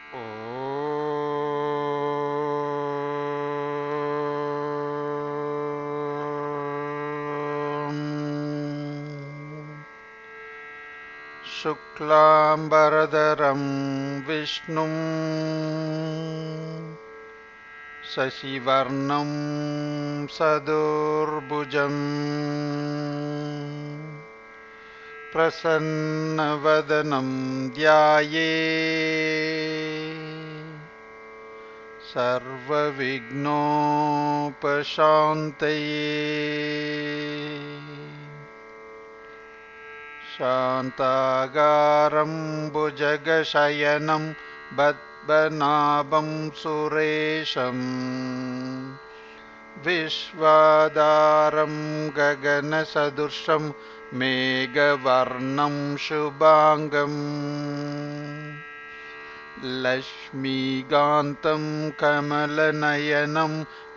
शुक्लांबरधरं विष्णुं शशिवर्णं सदुर्भुजं प्रसन्नवदनं ध्यायेत् सर्वविघ्नोपशान्तये। शान्ताकारं भुजगशयनं पद्मनाभं सुरेशं विश्वाधारं गगनसदृशं मेघवर्णं शुभांगं लक्ष्मीकान्तं कमलनयनं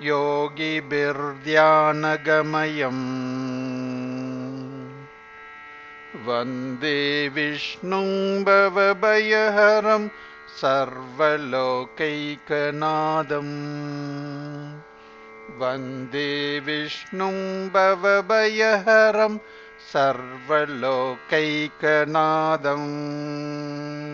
योगिभिर्ध्यानगमयम् वन्दे विष्णुं भवभयहरं सर्वलोकैकनाथं। वन्दे विष्णुं भवभयहरं सर्वलोकैकनाथम्।